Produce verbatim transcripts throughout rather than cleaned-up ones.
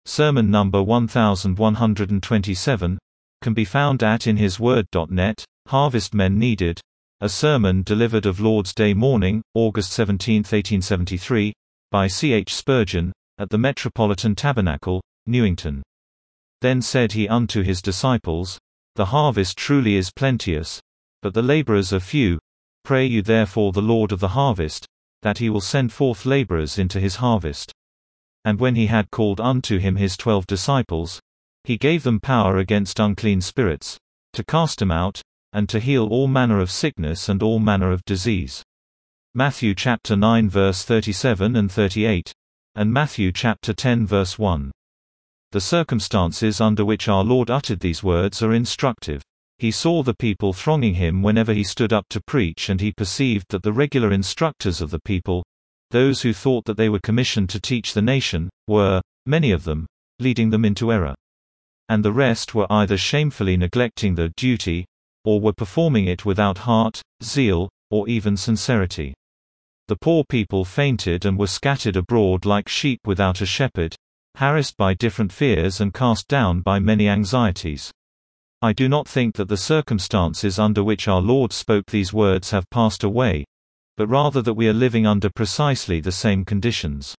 sermon number one thousand one hundred twenty-seven, can be found at in his word dot net. Harvest Men Needed, a sermon delivered of Lord's Day morning, August seventeenth eighteen seventy-three, by C H Spurgeon, at the Metropolitan Tabernacle, Newington. Then said he unto his disciples, The harvest truly is plenteous, but the laborers are few. Pray you therefore the Lord of the harvest, that he will send forth laborers into his harvest. And when he had called unto him his twelve disciples, he gave them power against unclean spirits, to cast them out, and to heal all manner of sickness and all manner of disease. Matthew chapter nine verse thirty-seven and thirty-eight, and Matthew chapter ten verse one. The circumstances under which our Lord uttered these words are instructive. He saw the people thronging him whenever he stood up to preach, and he perceived that the regular instructors of the people, those who thought that they were commissioned to teach the nation, were, many of them, leading them into error. And the rest were either shamefully neglecting their duty, or were performing it without heart, zeal, or even sincerity. The poor people fainted and were scattered abroad like sheep without a shepherd, harassed by different fears and cast down by many anxieties. I do not think that the circumstances under which our Lord spoke these words have passed away, but rather that we are living under precisely the same conditions.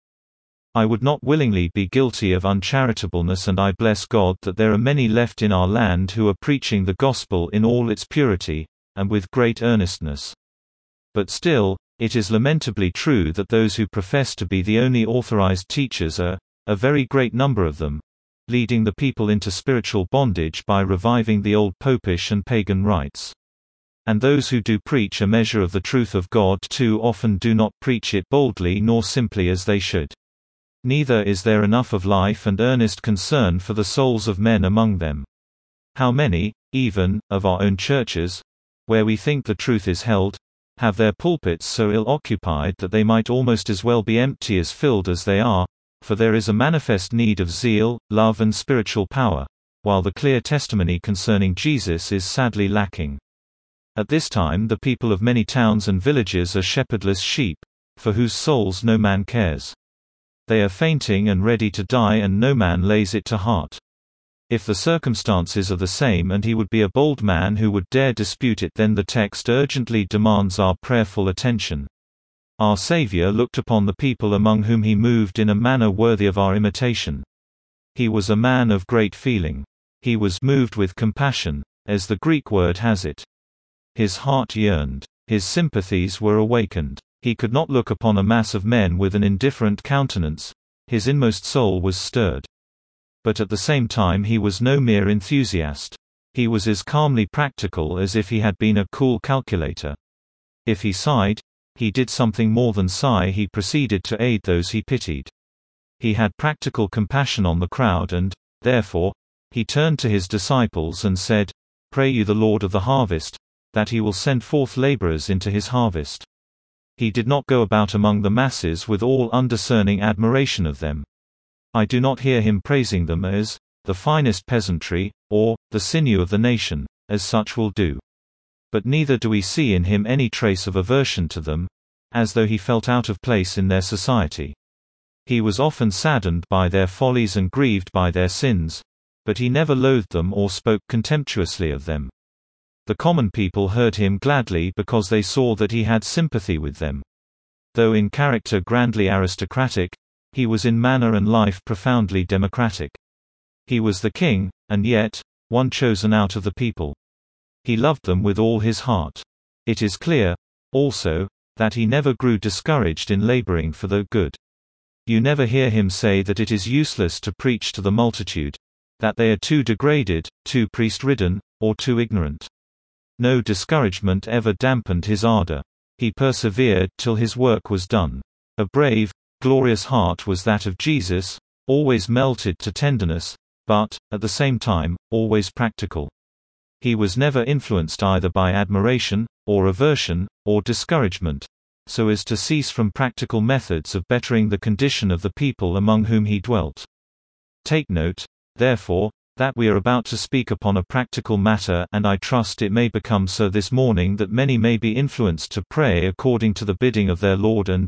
I would not willingly be guilty of uncharitableness, and I bless God that there are many left in our land who are preaching the gospel in all its purity, and with great earnestness. But still, it is lamentably true that those who profess to be the only authorized teachers are, a very great number of them, leading the people into spiritual bondage by reviving the old popish and pagan rites. And those who do preach a measure of the truth of God too often do not preach it boldly nor simply as they should. Neither is there enough of life and earnest concern for the souls of men among them. How many, even, of our own churches, where we think the truth is held, have their pulpits so ill occupied that they might almost as well be empty as filled as they are, for there is a manifest need of zeal, love and spiritual power, while the clear testimony concerning Jesus is sadly lacking. At this time the people of many towns and villages are shepherdless sheep, for whose souls no man cares. They are fainting and ready to die, and no man lays it to heart. If the circumstances are the same and he would be a bold man who would dare dispute it, then the text urgently demands our prayerful attention. Our Savior looked upon the people among whom he moved in a manner worthy of our imitation. He was a man of great feeling. He was moved with compassion, as the Greek word has it. His heart yearned. His sympathies were awakened. He could not look upon a mass of men with an indifferent countenance. His inmost soul was stirred. But at the same time he was no mere enthusiast. He was as calmly practical as if he had been a cool calculator. If he sighed, he did something more than sigh, he proceeded to aid those he pitied. He had practical compassion on the crowd, and, therefore, he turned to his disciples and said, Pray you the Lord of the harvest, that he will send forth laborers into his harvest. He did not go about among the masses with all undiscerning admiration of them. I do not hear him praising them as the finest peasantry, or the sinew of the nation, as such will do. But neither do we see in him any trace of aversion to them, as though he felt out of place in their society. He was often saddened by their follies and grieved by their sins, but he never loathed them or spoke contemptuously of them. The common people heard him gladly because they saw that he had sympathy with them. Though in character grandly aristocratic, he was in manner and life profoundly democratic. He was the king, and yet, one chosen out of the people. He loved them with all his heart. It is clear, also, that he never grew discouraged in laboring for the good. You never hear him say that it is useless to preach to the multitude, that they are too degraded, too priest-ridden, or too ignorant. No discouragement ever dampened his ardor. He persevered till his work was done. A brave, glorious heart was that of Jesus, always melted to tenderness, but, at the same time, always practical. He was never influenced either by admiration, or aversion, or discouragement, so as to cease from practical methods of bettering the condition of the people among whom he dwelt. Take note, therefore, that we are about to speak upon a practical matter, and I trust it may become so this morning that many may be influenced to pray according to the bidding of their Lord, and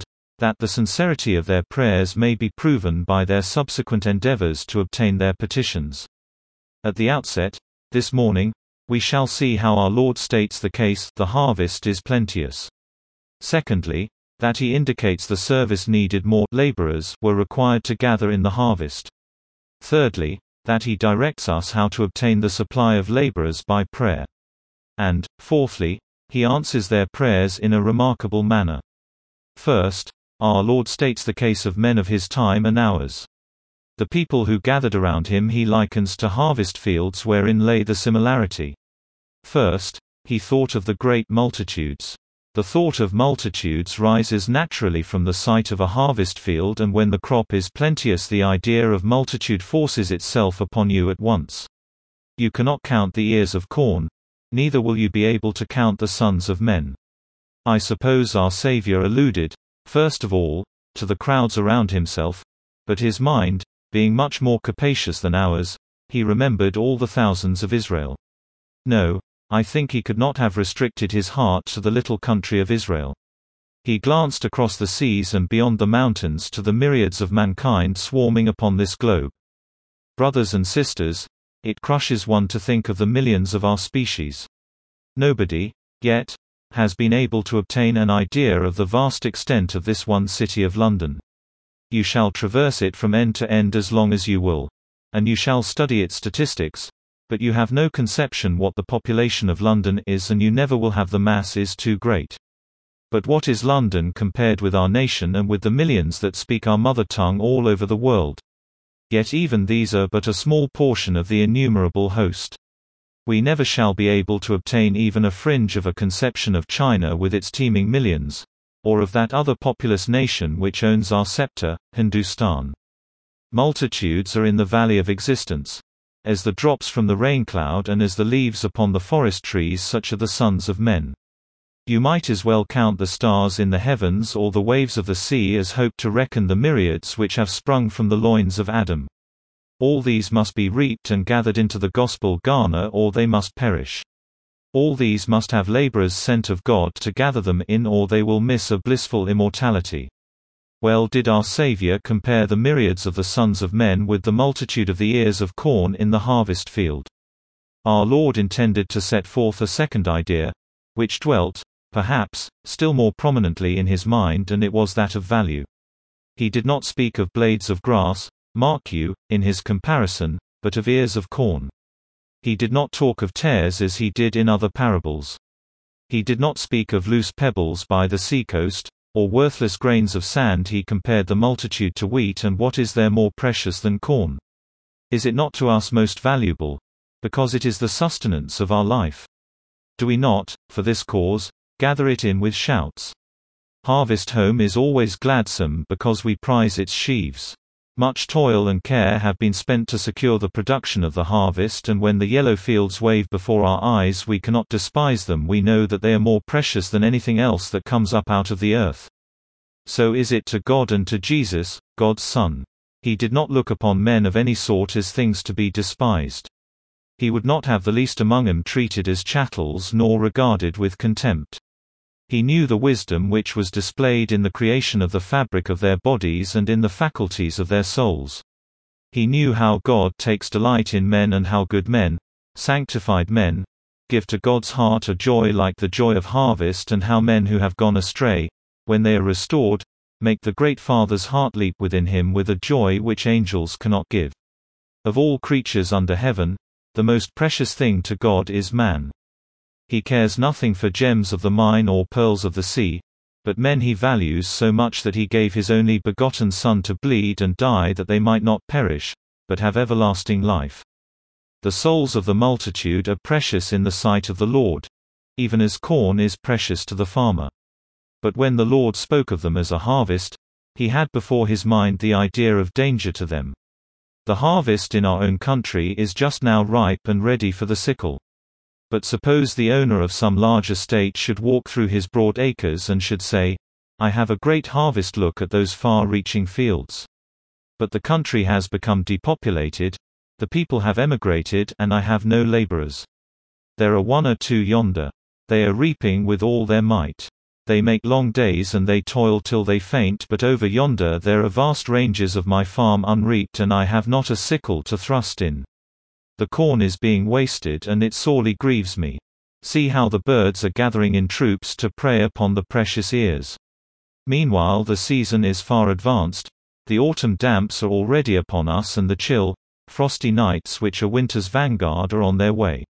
that the sincerity of their prayers may be proven by their subsequent endeavors to obtain their petitions. At the outset, this morning, we shall see how our Lord states the case, the harvest is plenteous. Secondly, that he indicates the service needed, more laborers were required to gather in the harvest. Thirdly, that he directs us how to obtain the supply of laborers by prayer. And, fourthly, he answers their prayers in a remarkable manner. First, our Lord states the case of men of his time and ours. The people who gathered around him he likens to harvest fields wherein lay the similarity. First, he thought of the great multitudes. The thought of multitudes rises naturally from the sight of a harvest field, and when the crop is plenteous the idea of multitude forces itself upon you at once. You cannot count the ears of corn, neither will you be able to count the sons of men. I suppose our Savior alluded, first of all, to the crowds around himself, but his mind, being much more capacious than ours, he remembered all the thousands of Israel. No, I think he could not have restricted his heart to the little country of Israel. He glanced across the seas and beyond the mountains to the myriads of mankind swarming upon this globe. Brothers and sisters, it crushes one to think of the millions of our species. Nobody, yet, has been able to obtain an idea of the vast extent of this one city of London. You shall traverse it from end to end as long as you will, and you shall study its statistics, but you have no conception what the population of London is, and you never will have. The mass is too great. But what is London compared with our nation and with the millions that speak our mother tongue all over the world? Yet even these are but a small portion of the innumerable host. We never shall be able to obtain even a fringe of a conception of China with its teeming millions, or of that other populous nation which owns our scepter, Hindustan. Multitudes are in the valley of existence. As the drops from the rain cloud and as the leaves upon the forest trees, such are the sons of men. You might as well count the stars in the heavens or the waves of the sea as hope to reckon the myriads which have sprung from the loins of Adam. All these must be reaped and gathered into the gospel garner, or they must perish. All these must have laborers sent of God to gather them in, or they will miss a blissful immortality. Well did our Savior compare the myriads of the sons of men with the multitude of the ears of corn in the harvest field. Our Lord intended to set forth a second idea, which dwelt, perhaps, still more prominently in his mind, and it was that of value. He did not speak of blades of grass, mark you, in his comparison, but of ears of corn. He did not talk of tares as he did in other parables. He did not speak of loose pebbles by the seacoast, or worthless grains of sand. He compared the multitude to wheat, and what is there more precious than corn? Is it not to us most valuable, because it is the sustenance of our life? Do we not, for this cause, gather it in with shouts? Harvest home is always gladsome because we prize its sheaves. Much toil and care have been spent to secure the production of the harvest, and when the yellow fields wave before our eyes we cannot despise them. We know that they are more precious than anything else that comes up out of the earth. So is it to God and to Jesus, God's Son. He did not look upon men of any sort as things to be despised. He would not have the least among them treated as chattels nor regarded with contempt. He knew the wisdom which was displayed in the creation of the fabric of their bodies and in the faculties of their souls. He knew how God takes delight in men, and how good men, sanctified men, give to God's heart a joy like the joy of harvest, and how men who have gone astray, when they are restored, make the great Father's heart leap within him with a joy which angels cannot give. Of all creatures under heaven, the most precious thing to God is man. He cares nothing for gems of the mine or pearls of the sea, but men he values so much that he gave his only begotten Son to bleed and die that they might not perish, but have everlasting life. The souls of the multitude are precious in the sight of the Lord, even as corn is precious to the farmer. But when the Lord spoke of them as a harvest, he had before his mind the idea of danger to them. The harvest in our own country is just now ripe and ready for the sickle. But suppose the owner of some large estate should walk through his broad acres and should say, "I have a great harvest, look at those far-reaching fields. But the country has become depopulated, the people have emigrated, and I have no laborers. There are one or two yonder. They are reaping with all their might. They make long days and they toil till they faint, but over yonder there are vast ranges of my farm unreaped, and I have not a sickle to thrust in. The corn is being wasted, and it sorely grieves me. See how the birds are gathering in troops to prey upon the precious ears. Meanwhile the season is far advanced, the autumn damps are already upon us, and the chill, frosty nights which are winter's vanguard are on their way.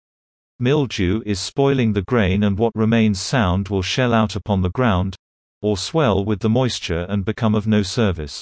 Mildew is spoiling the grain, and what remains sound will shell out upon the ground, or swell with the moisture and become of no service.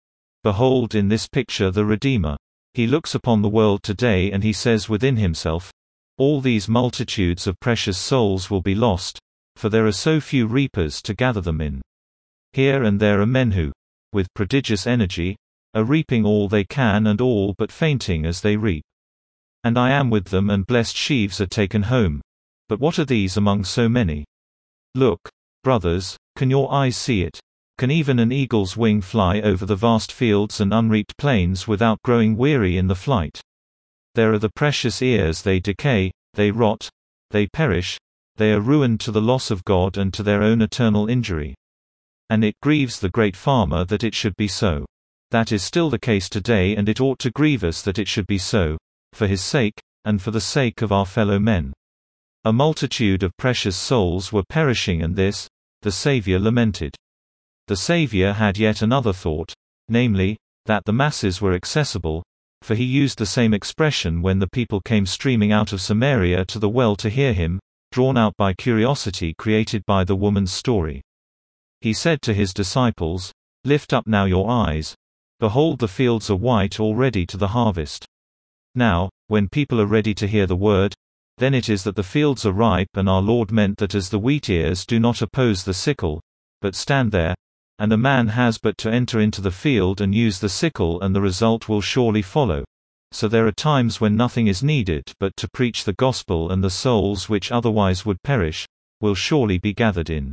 Behold in this picture the Redeemer. He looks upon the world today and he says within himself, all these multitudes of precious souls will be lost, for there are so few reapers to gather them in. Here and there are men who, with prodigious energy, are reaping all they can and all but fainting as they reap. And I am with them, and blessed sheaves are taken home. But what are these among so many? Look, brothers, can your eyes see it? Can even an eagle's wing fly over the vast fields and unreaped plains without growing weary in the flight? There are the precious ears, they decay, they rot, they perish, they are ruined to the loss of God and to their own eternal injury. And it grieves the great farmer that it should be so. That is still the case today, and it ought to grieve us that it should be so, for his sake, and for the sake of our fellow men. A multitude of precious souls were perishing, and this, the Saviour lamented. The Saviour had yet another thought, namely, that the masses were accessible, for he used the same expression when the people came streaming out of Samaria to the well to hear him, drawn out by curiosity created by the woman's story. He said to his disciples, "Lift up now your eyes. Behold, the fields are white already to the harvest." Now, when people are ready to hear the word, then it is that the fields are ripe, and our Lord meant that as the wheat ears do not oppose the sickle, but stand there, and a man has but to enter into the field and use the sickle, and the result will surely follow. So there are times when nothing is needed but to preach the gospel, and the souls which otherwise would perish, will surely be gathered in.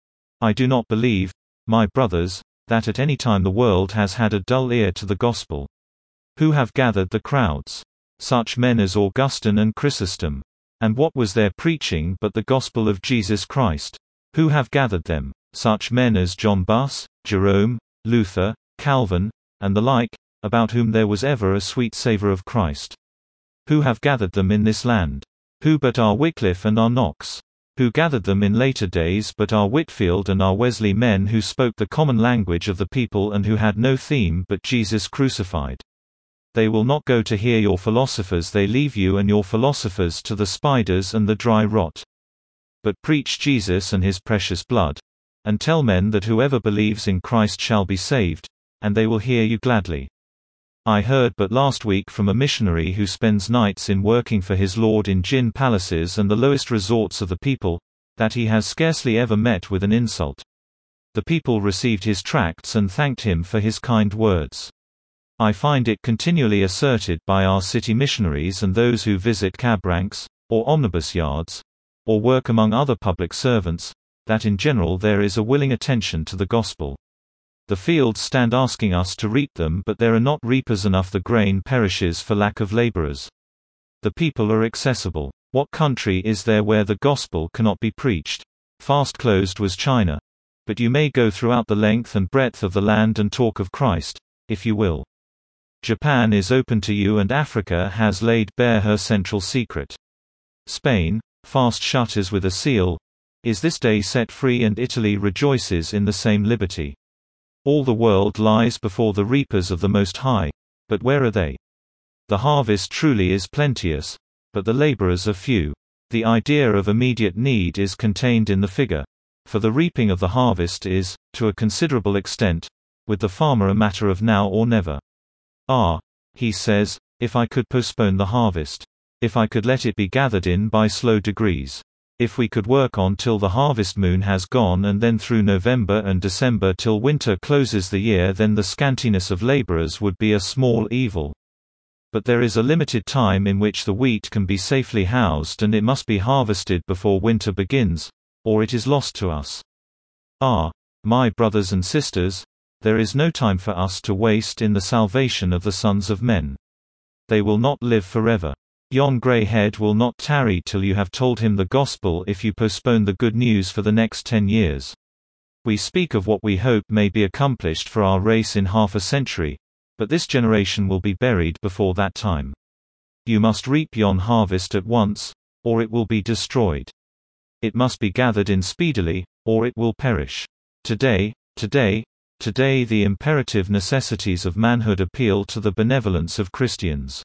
I do not believe, my brothers, that at any time the world has had a dull ear to the gospel. Who have gathered the crowds? Such men as Augustine and Chrysostom. And what was their preaching but the gospel of Jesus Christ? Who have gathered them? Such men as John Buss, Jerome, Luther, Calvin, and the like, about whom there was ever a sweet savour of Christ. Who have gathered them in this land? Who but our Wycliffe and our Knox? Who gathered them in later days but our Whitfield and our Wesley, men who spoke the common language of the people and who had no theme but Jesus crucified? They will not go to hear your philosophers, they leave you and your philosophers to the spiders and the dry rot. But preach Jesus and his precious blood, and tell men that whoever believes in Christ shall be saved, and they will hear you gladly. I heard but last week from a missionary who spends nights in working for his Lord in gin palaces and the lowest resorts of the people, that he has scarcely ever met with an insult. The people received his tracts and thanked him for his kind words. I find it continually asserted by our city missionaries and those who visit cab ranks, or omnibus yards, or work among other public servants, that in general there is a willing attention to the gospel. The fields stand asking us to reap them, but there are not reapers enough, the grain perishes for lack of laborers. The people are accessible. What country is there where the gospel cannot be preached? Fast closed was China. But you may go throughout the length and breadth of the land and talk of Christ, if you will. Japan is open to you, and Africa has laid bare her central secret. Spain, fast shut as with a seal, is this day set free, and Italy rejoices in the same liberty. All the world lies before the reapers of the Most High, but where are they? The harvest truly is plenteous, but the laborers are few. The idea of immediate need is contained in the figure, for the reaping of the harvest is, to a considerable extent, with the farmer a matter of now or never. Ah, he says, if I could postpone the harvest. If I could let it be gathered in by slow degrees. If we could work on till the harvest moon has gone, and then through November and December till winter closes the year, then the scantiness of laborers would be a small evil. But there is a limited time in which the wheat can be safely housed, and it must be harvested before winter begins, or it is lost to us. Ah, my brothers and sisters, there is no time for us to waste in the salvation of the sons of men. They will not live forever. Yon grey head will not tarry till you have told him the gospel if you postpone the good news for the next ten years. We speak of what we hope may be accomplished for our race in half a century, but this generation will be buried before that time. You must reap yon harvest at once, or it will be destroyed. It must be gathered in speedily, or it will perish. Today, today, today the imperative necessities of manhood appeal to the benevolence of Christians.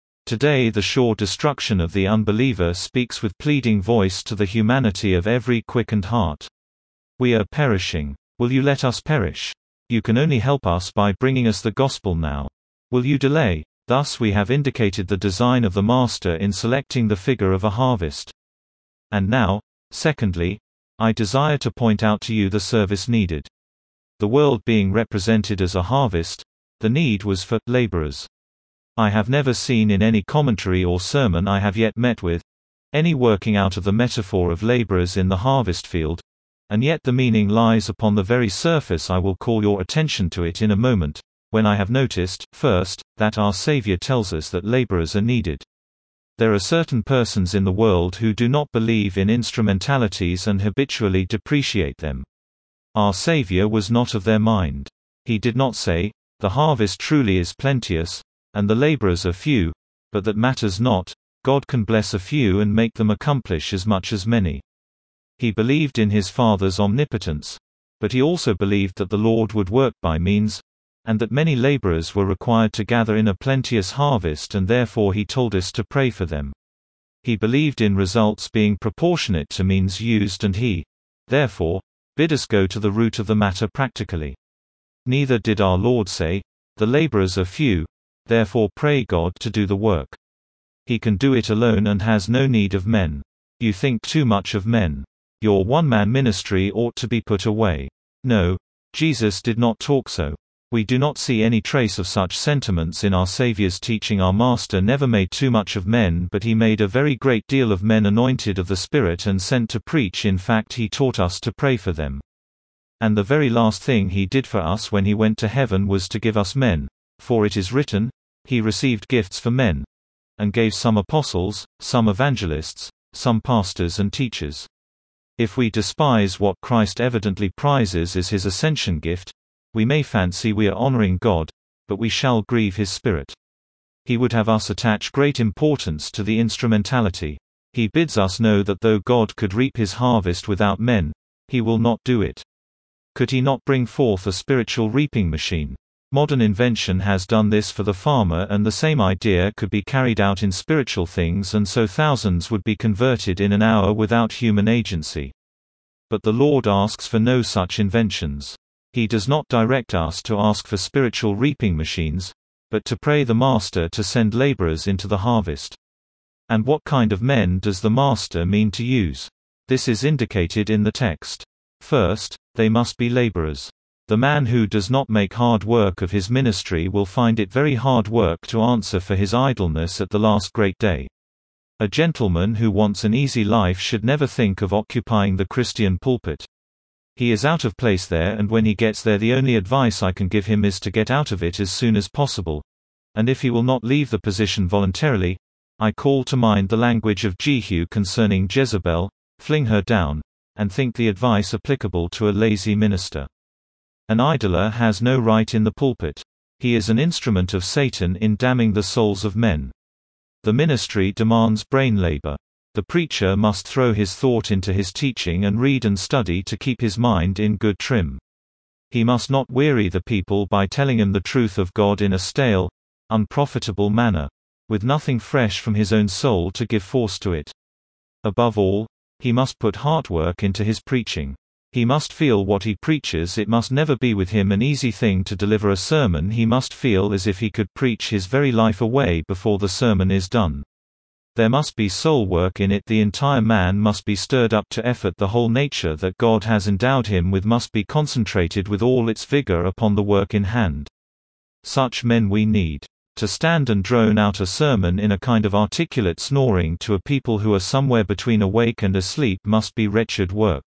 Today the sure destruction of the unbeliever speaks with pleading voice to the humanity of every quickened heart. We are perishing. Will you let us perish? You can only help us by bringing us the gospel now. Will you delay? Thus we have indicated the design of the Master in selecting the figure of a harvest. And now, secondly, I desire to point out to you the service needed. The world being represented as a harvest, the need was for laborers. I have never seen in any commentary or sermon I have yet met with any working out of the metaphor of laborers in the harvest field, and yet the meaning lies upon the very surface. I will call your attention to it in a moment, when I have noticed, first, that our Savior tells us that laborers are needed. There are certain persons in the world who do not believe in instrumentalities and habitually depreciate them. Our Savior was not of their mind. He did not say, "The harvest truly is plenteous, and the laborers are few, but that matters not, God can bless a few and make them accomplish as much as many." He believed in his Father's omnipotence, but he also believed that the Lord would work by means, and that many laborers were required to gather in a plenteous harvest, and therefore he told us to pray for them. He believed in results being proportionate to means used, and he, therefore, bid us go to the root of the matter practically. Neither did our Lord say, "The laborers are few, therefore pray God to do the work." He can do it alone and has no need of men. You think too much of men. Your one-man ministry ought to be put away. No, Jesus did not talk so. We do not see any trace of such sentiments in our Saviour's teaching. Our Master never made too much of men, but he made a very great deal of men anointed of the Spirit and sent to preach. In fact, he taught us to pray for them. And the very last thing he did for us when he went to heaven was to give us men, for it is written, "He received gifts for men, and gave some apostles, some evangelists, some pastors and teachers." If we despise what Christ evidently prizes as his ascension gift, we may fancy we are honoring God, but we shall grieve his Spirit. He would have us attach great importance to the instrumentality. He bids us know that though God could reap his harvest without men, he will not do it. Could he not bring forth a spiritual reaping machine? Modern invention has done this for the farmer, and the same idea could be carried out in spiritual things, and so thousands would be converted in an hour without human agency. But the Lord asks for no such inventions. He does not direct us to ask for spiritual reaping machines, but to pray the Master to send laborers into the harvest. And what kind of men does the Master mean to use? This is indicated in the text. First, they must be laborers. The man who does not make hard work of his ministry will find it very hard work to answer for his idleness at the last great day. A gentleman who wants an easy life should never think of occupying the Christian pulpit. He is out of place there, and when he gets there the only advice I can give him is to get out of it as soon as possible. And if he will not leave the position voluntarily, I call to mind the language of Jehu concerning Jezebel, "Fling her down," and think the advice applicable to a lazy minister. An idler has no right in the pulpit. He is an instrument of Satan in damning the souls of men. The ministry demands brain labor. The preacher must throw his thought into his teaching and read and study to keep his mind in good trim. He must not weary the people by telling them the truth of God in a stale, unprofitable manner, with nothing fresh from his own soul to give force to it. Above all, he must put heart work into his preaching. He must feel what he preaches. It must never be with him an easy thing to deliver a sermon. He must feel as if he could preach his very life away before the sermon is done. There must be soul work in it. The entire man must be stirred up to effort. The whole nature that God has endowed him with must be concentrated with all its vigor upon the work in hand. Such men we need. To stand and drone out a sermon in a kind of articulate snoring to a people who are somewhere between awake and asleep must be wretched work.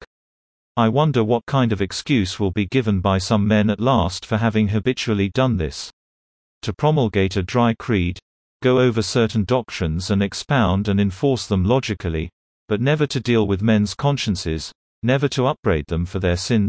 I wonder what kind of excuse will be given by some men at last for having habitually done this. To promulgate a dry creed, go over certain doctrines and expound and enforce them logically, but never to deal with men's consciences, never to upbraid them for their sins,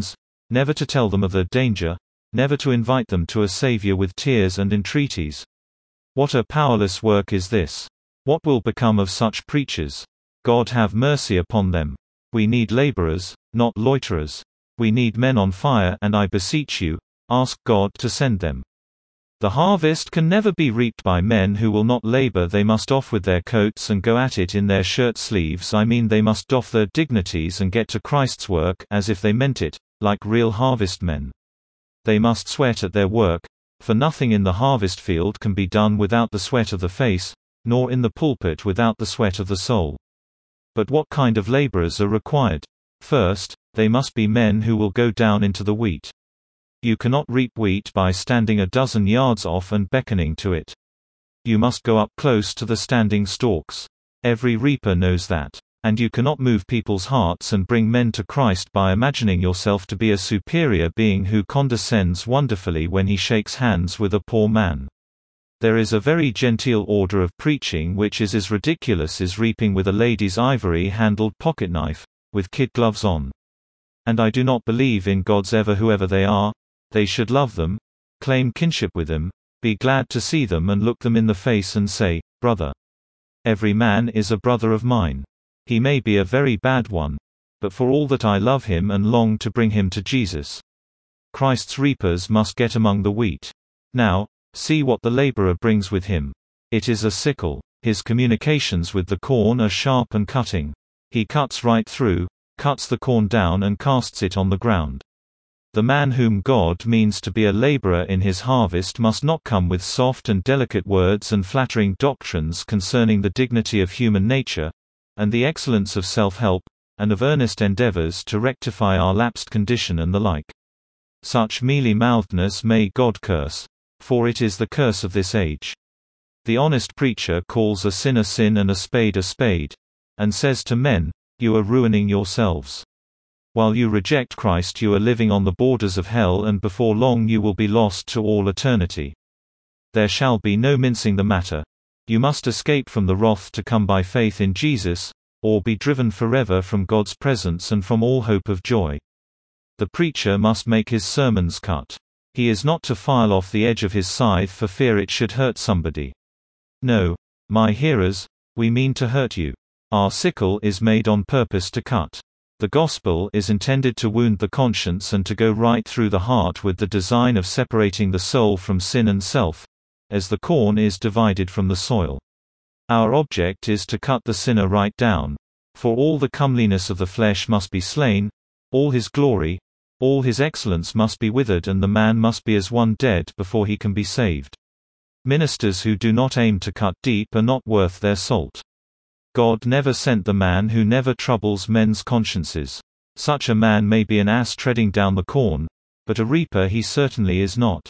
never to tell them of their danger, never to invite them to a Savior with tears and entreaties. What a powerless work is this! What will become of such preachers? God have mercy upon them. We need laborers, not loiterers. We need men on fire, and I beseech you, ask God to send them. The harvest can never be reaped by men who will not labor. They must off with their coats and go at it in their shirt sleeves. I mean, they must doff their dignities and get to Christ's work, as if they meant it, like real harvest men. They must sweat at their work, for nothing in the harvest field can be done without the sweat of the face, nor in the pulpit without the sweat of the soul. But what kind of laborers are required? First, they must be men who will go down into the wheat. You cannot reap wheat by standing a dozen yards off and beckoning to it. You must go up close to the standing stalks. Every reaper knows that. And you cannot move people's hearts and bring men to Christ by imagining yourself to be a superior being who condescends wonderfully when he shakes hands with a poor man. There is a very genteel order of preaching which is as ridiculous as reaping with a lady's ivory-handled pocketknife, with kid gloves on. And I do not believe in gods ever, whoever they are. They should love them, claim kinship with them, be glad to see them and look them in the face and say, "Brother." Every man is a brother of mine. He may be a very bad one, but for all that I love him and long to bring him to Jesus. Christ's reapers must get among the wheat. Now, see what the laborer brings with him. It is a sickle. His communications with the corn are sharp and cutting. He cuts right through, cuts the corn down and casts it on the ground. The man whom God means to be a laborer in his harvest must not come with soft and delicate words and flattering doctrines concerning the dignity of human nature, and the excellence of self-help, and of earnest endeavors to rectify our lapsed condition and the like. Such mealy-mouthedness may God curse, for it is the curse of this age. The honest preacher calls a sin a sin and a spade a spade, and says to men, "You are ruining yourselves. While you reject Christ, you are living on the borders of hell, and before long you will be lost to all eternity." There shall be no mincing the matter. You must escape from the wrath to come by faith in Jesus, or be driven forever from God's presence and from all hope of joy. The preacher must make his sermons cut. He is not to file off the edge of his scythe for fear it should hurt somebody. No, my hearers, we mean to hurt you. Our sickle is made on purpose to cut. The gospel is intended to wound the conscience and to go right through the heart with the design of separating the soul from sin and self, as the corn is divided from the soil. Our object is to cut the sinner right down, for all the comeliness of the flesh must be slain, all his glory, all his excellence must be withered, and the man must be as one dead before he can be saved. Ministers who do not aim to cut deep are not worth their salt. God never sent the man who never troubles men's consciences. Such a man may be an ass treading down the corn, but a reaper he certainly is not.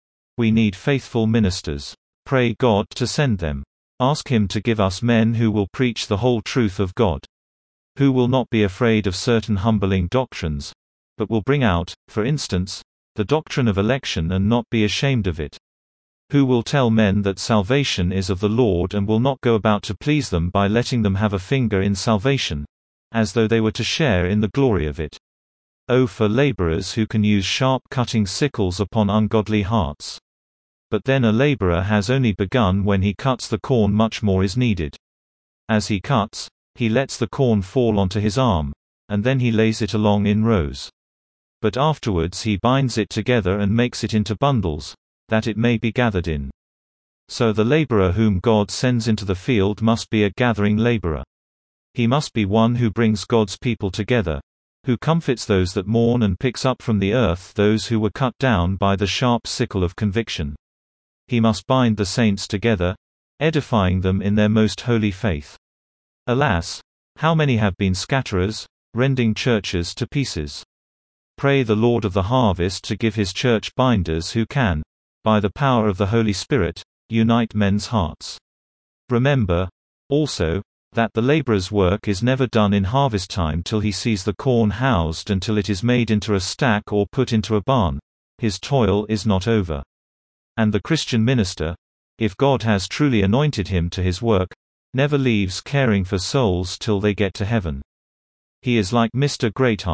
We need faithful ministers. Pray God to send them. Ask Him to give us men who will preach the whole truth of God. Who will not be afraid of certain humbling doctrines, but will bring out, for instance, the doctrine of election and not be ashamed of it. Who will tell men that salvation is of the Lord and will not go about to please them by letting them have a finger in salvation, as though they were to share in the glory of it. Oh, for laborers who can use sharp cutting sickles upon ungodly hearts. But then a laborer has only begun when he cuts the corn. Much more is needed. As he cuts, he lets the corn fall onto his arm, and then he lays it along in rows. But afterwards he binds it together and makes it into bundles, that it may be gathered in. So the laborer whom God sends into the field must be a gathering laborer. He must be one who brings God's people together, who comforts those that mourn and picks up from the earth those who were cut down by the sharp sickle of conviction. He must bind the saints together, edifying them in their most holy faith. Alas, how many have been scatterers, rending churches to pieces. Pray the Lord of the harvest to give His church binders who can, by the power of the Holy Spirit, unite men's hearts. Remember, also, that the laborer's work is never done in harvest time till he sees the corn housed, until it is made into a stack or put into a barn. His toil is not over. And the Christian minister, if God has truly anointed him to his work, never leaves caring for souls till they get to heaven. He is like Mister Greatheart,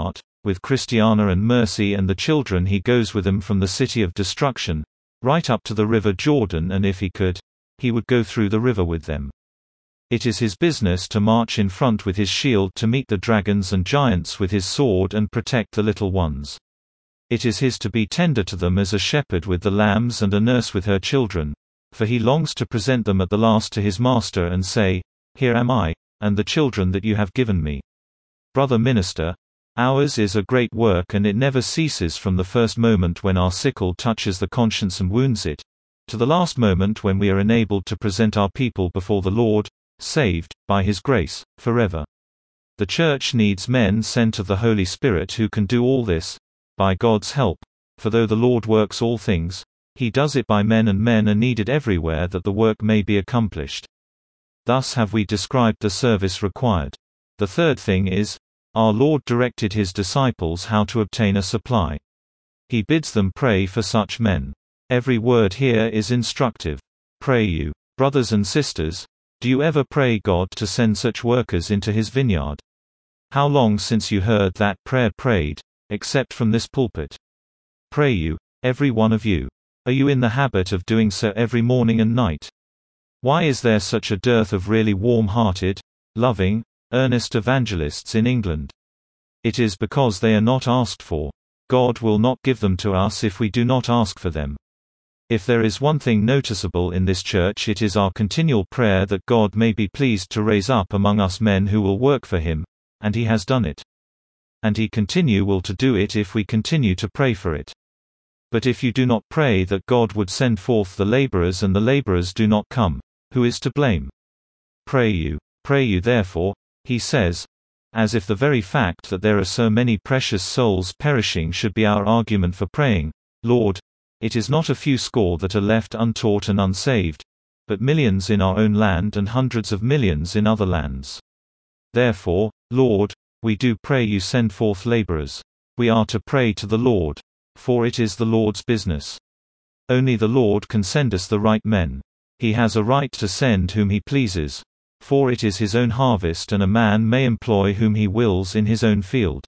with Christiana and Mercy and the children. He goes with them from the city of destruction, right up to the river Jordan, and if he could, he would go through the river with them. It is his business to march in front with his shield to meet the dragons and giants with his sword and protect the little ones. It is his to be tender to them as a shepherd with the lambs and a nurse with her children, for he longs to present them at the last to his master and say, "Here am I, and the children that you have given me." Brother minister, ours is a great work, and it never ceases from the first moment when our sickle touches the conscience and wounds it, to the last moment when we are enabled to present our people before the Lord, saved, by His grace, forever. The Church needs men sent of the Holy Spirit who can do all this, by God's help, for though the Lord works all things, He does it by men, and men are needed everywhere that the work may be accomplished. Thus have we described the service required. The third thing is, our Lord directed His disciples how to obtain a supply. He bids them pray for such men. Every word here is instructive. Pray you, brothers and sisters, do you ever pray God to send such workers into His vineyard? How long since you heard that prayer prayed, except from this pulpit? Pray you, every one of you. Are you in the habit of doing so every morning and night? Why is there such a dearth of really warm-hearted, loving, earnest evangelists in England? It is because they are not asked for. God will not give them to us if we do not ask for them. If there is one thing noticeable in this church, it is our continual prayer that God may be pleased to raise up among us men who will work for Him, and He has done it. And He continue will to do it if we continue to pray for it. But if you do not pray that God would send forth the laborers, and the laborers do not come, who is to blame? Pray you, pray you therefore, he says, as if the very fact that there are so many precious souls perishing should be our argument for praying, Lord, it is not a few score that are left untaught and unsaved, but millions in our own land and hundreds of millions in other lands. Therefore, Lord, we do pray you send forth laborers. We are to pray to the Lord, for it is the Lord's business. Only the Lord can send us the right men. He has a right to send whom He pleases, for it is His own harvest, and a man may employ whom he wills in his own field.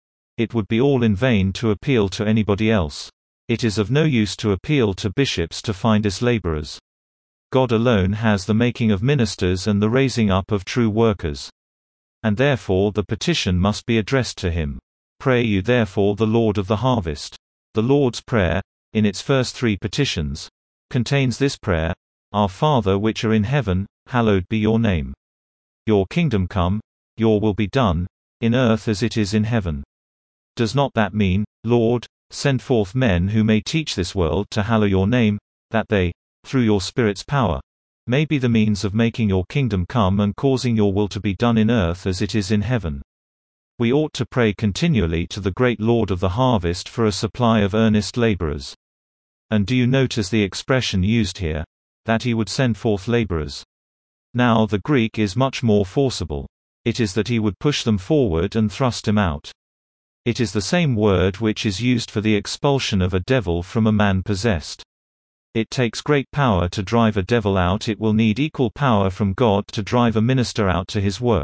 It would be all in vain to appeal to anybody else. It is of no use to appeal to bishops to find us laborers. God alone has the making of ministers and the raising up of true workers. And therefore the petition must be addressed to Him. Pray you therefore the Lord of the harvest. The Lord's Prayer, in its first three petitions, contains this prayer, Our Father which are in heaven, hallowed be your name. Your kingdom come, your will be done, in earth as it is in heaven. Does not that mean, Lord, send forth men who may teach this world to hallow your name, that they, through your Spirit's power, may be the means of making your kingdom come and causing your will to be done in earth as it is in heaven? We ought to pray continually to the great Lord of the harvest for a supply of earnest laborers. And do you notice the expression used here, that He would send forth laborers? Now the Greek is much more forcible. It is that He would push them forward and thrust them out. It is the same word which is used for the expulsion of a devil from a man possessed. It takes great power to drive a devil out. It will need equal power from God to drive a minister out to his work.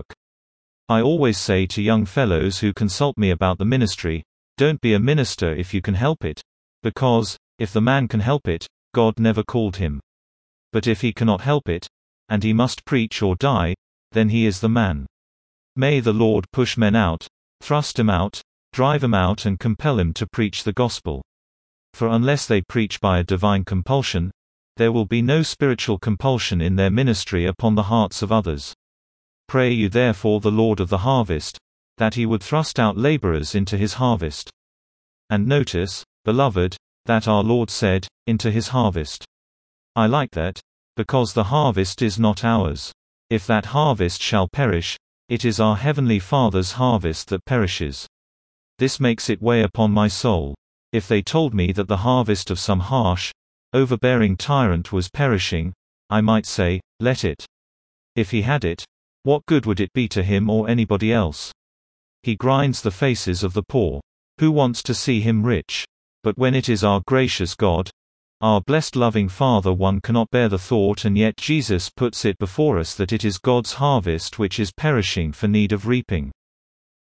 I always say to young fellows who consult me about the ministry, don't be a minister if you can help it, because, if the man can help it, God never called him. But if he cannot help it, and he must preach or die, then he is the man. May the Lord push men out, thrust him out, drive him out, and compel him to preach the gospel. For unless they preach by a divine compulsion, there will be no spiritual compulsion in their ministry upon the hearts of others. Pray you therefore the Lord of the harvest, that He would thrust out laborers into His harvest. And notice, beloved, that our Lord said, into His harvest. I like that, because the harvest is not ours. If that harvest shall perish, it is our heavenly Father's harvest that perishes. This makes it weigh upon my soul. If they told me that the harvest of some harsh, overbearing tyrant was perishing, I might say, let it. If he had it, what good would it be to him or anybody else? He grinds the faces of the poor. Who wants to see him rich? But when it is our gracious God, our blessed loving Father, one cannot bear the thought, and yet Jesus puts it before us that it is God's harvest which is perishing for need of reaping.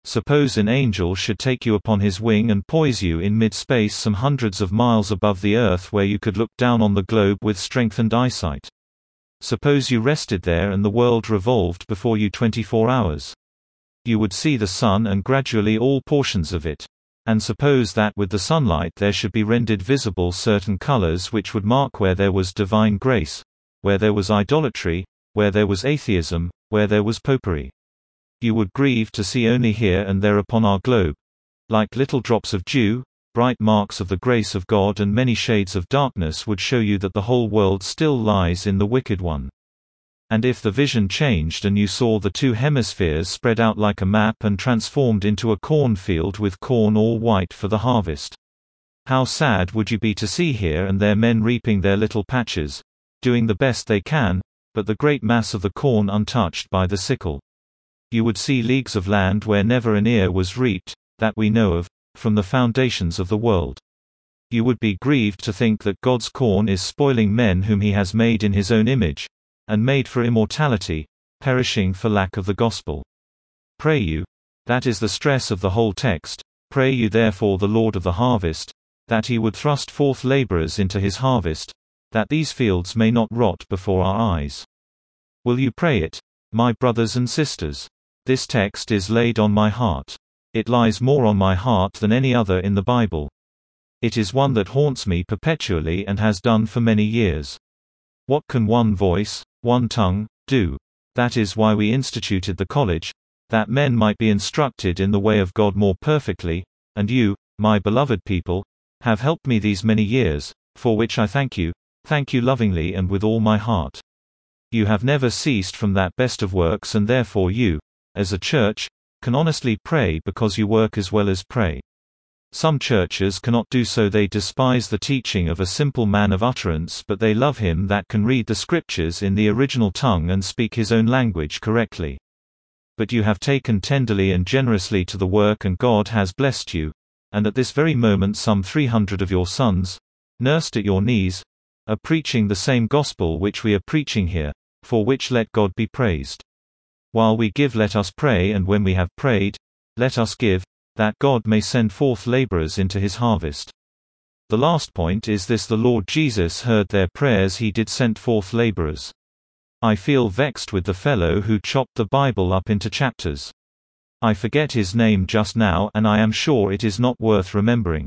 Suppose an angel should take you upon his wing and poise you in mid-space some hundreds of miles above the Earth where you could look down on the globe with strengthened eyesight. Suppose you rested there and the world revolved before you twenty-four hours. You would see the sun and gradually all portions of it. And suppose that with the sunlight there should be rendered visible certain colors which would mark where there was divine grace, where there was idolatry, where there was atheism, where there was popery. You would grieve to see only here and there upon our globe, like little drops of dew, bright marks of the grace of God, and many shades of darkness would show you that the whole world still lies in the wicked one. And if the vision changed and you saw the two hemispheres spread out like a map and transformed into a cornfield with corn all white for the harvest, how sad would you be to see here and there men reaping their little patches, doing the best they can, but the great mass of the corn untouched by the sickle. You would see leagues of land where never an ear was reaped, that we know of, from the foundations of the world. You would be grieved to think that God's corn is spoiling men whom he has made in his own image, and made for immortality, perishing for lack of the gospel. Pray you, that is the stress of the whole text, pray you therefore the Lord of the harvest, that he would thrust forth laborers into his harvest, that these fields may not rot before our eyes. Will you pray it, my brothers and sisters? This text is laid on my heart. It lies more on my heart than any other in the Bible. It is one that haunts me perpetually and has done for many years. What can one voice, one tongue, do? That is why we instituted the college, that men might be instructed in the way of God more perfectly, and you, my beloved people, have helped me these many years, for which I thank you, thank you lovingly and with all my heart. You have never ceased from that best of works, and therefore you, as a church, can honestly pray because you work as well as pray. Some churches cannot do so. They despise the teaching of a simple man of utterance, but they love him that can read the scriptures in the original tongue and speak his own language correctly. But you have taken tenderly and generously to the work, and God has blessed you, and at this very moment some three hundred of your sons, nursed at your knees, are preaching the same gospel which we are preaching here, for which let God be praised. While we give, let us pray, and when we have prayed, let us give, that God may send forth laborers into his harvest. The last point is this: the Lord Jesus heard their prayers, he did send forth laborers. I feel vexed with the fellow who chopped the Bible up into chapters. I forget his name just now, and I am sure it is not worth remembering.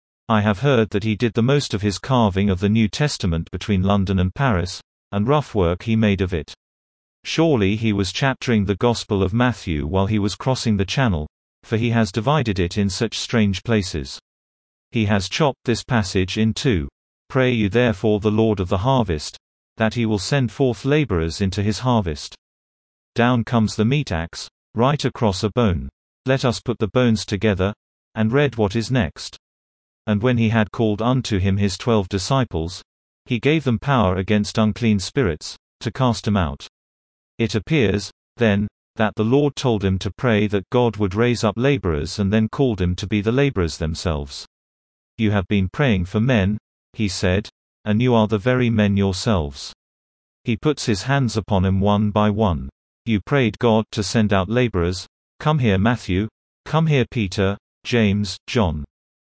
I have heard that he did the most of his carving of the New Testament between London and Paris, and rough work he made of it. Surely he was chaptering the Gospel of Matthew while he was crossing the Channel, for he has divided it in such strange places. He has chopped this passage in two. Pray you therefore the Lord of the harvest, that he will send forth laborers into his harvest. Down comes the meat axe, right across a bone. Let us put the bones together, and read what is next. And when he had called unto him his twelve disciples, he gave them power against unclean spirits, to cast them out. It appears, then, that the Lord told him to pray that God would raise up laborers, and then called him to be the laborers themselves. You have been praying for men, he said, and you are the very men yourselves. He puts his hands upon them one by one. You prayed God to send out laborers. Come here Matthew, come here Peter, James, John.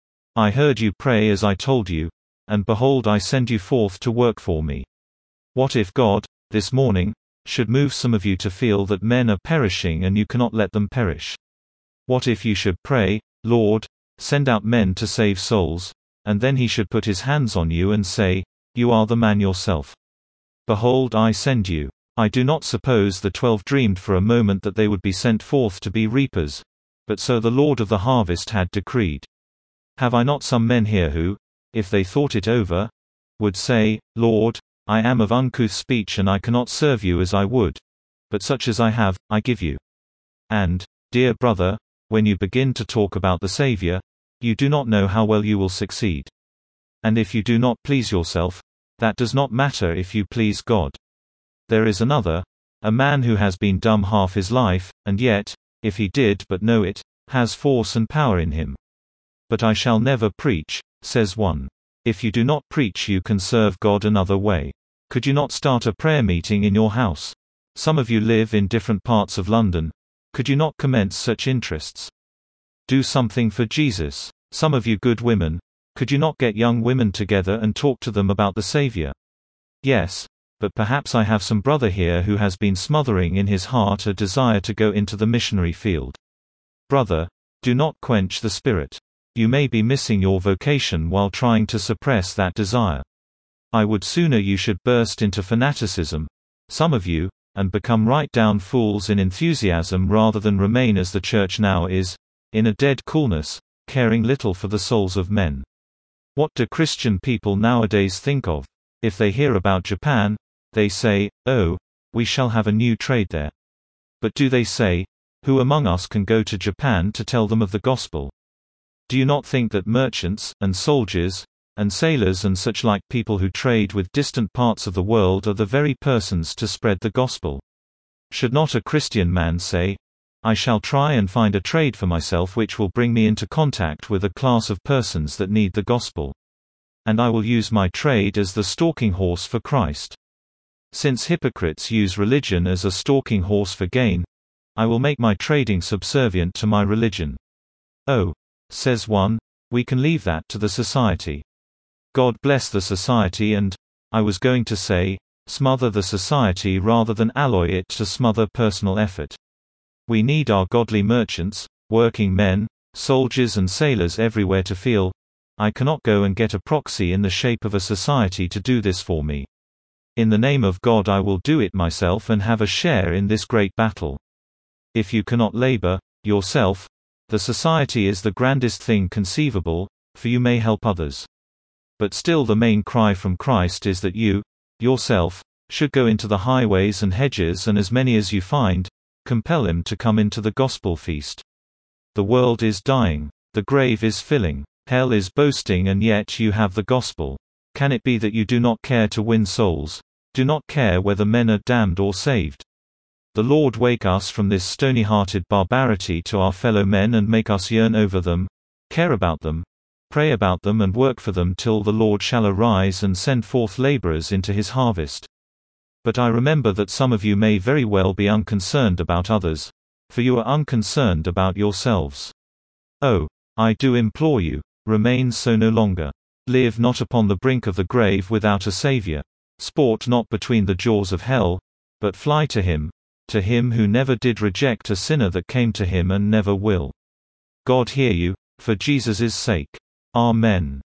I heard you pray as I told you, and behold I send you forth to work for me. What if God, this morning, should move some of you to feel that men are perishing and you cannot let them perish? What if you should pray, Lord, send out men to save souls, and then he should put his hands on you and say, you are the man yourself. Behold I send you. I do not suppose the twelve dreamed for a moment that they would be sent forth to be reapers, but so the Lord of the harvest had decreed. Have I not some men here who, if they thought it over, would say, Lord, I am of uncouth speech and I cannot serve you as I would, but such as I have, I give you. And, dear brother, when you begin to talk about the Savior, you do not know how well you will succeed. And if you do not please yourself, that does not matter if you please God. There is another, a man who has been dumb half his life, and yet, if he did but know it, has force and power in him. But I shall never preach, says one. If you do not preach, you can serve God another way. Could you not start a prayer meeting in your house? Some of you live in different parts of London. Could you not commence such interests? Do something for Jesus. Some of you good women, could you not get young women together and talk to them about the Savior? Yes, but perhaps I have some brother here who has been smothering in his heart a desire to go into the missionary field. Brother, do not quench the spirit. You may be missing your vocation while trying to suppress that desire. I would sooner you should burst into fanaticism, some of you, and become right down fools in enthusiasm rather than remain as the church now is, in a dead coolness, caring little for the souls of men. What do Christian people nowadays think of? If they hear about Japan, they say, oh, we shall have a new trade there. But do they say, who among us can go to Japan to tell them of the gospel? Do you not think that merchants, and soldiers, and sailors and such like people who trade with distant parts of the world are the very persons to spread the gospel? Should not a Christian man say, I shall try and find a trade for myself which will bring me into contact with a class of persons that need the gospel? And I will use my trade as the stalking horse for Christ. Since hypocrites use religion as a stalking horse for gain, I will make my trading subservient to my religion. Oh, says one, we can leave that to the society. God bless the society and, I was going to say, smother the society rather than alloy it to smother personal effort. We need our godly merchants, working men, soldiers and sailors everywhere to feel, I cannot go and get a proxy in the shape of a society to do this for me. In the name of God I will do it myself and have a share in this great battle. If you cannot labor, yourself, the society is the grandest thing conceivable, for you may help others. But still the main cry from Christ is that you, yourself, should go into the highways and hedges and as many as you find, compel him to come into the gospel feast. The world is dying. The grave is filling. Hell is boasting and yet you have the gospel. Can it be that you do not care to win souls? Do not care whether men are damned or saved? The Lord wake us from this stony-hearted barbarity to our fellow men and make us yearn over them, care about them, pray about them and work for them till the Lord shall arise and send forth laborers into his harvest. But I remember that some of you may very well be unconcerned about others, for you are unconcerned about yourselves. Oh, I do implore you, remain so no longer. Live not upon the brink of the grave without a Savior. Sport not between the jaws of hell, but fly to him, to him who never did reject a sinner that came to him and never will. God hear you, for Jesus' sake. Amen.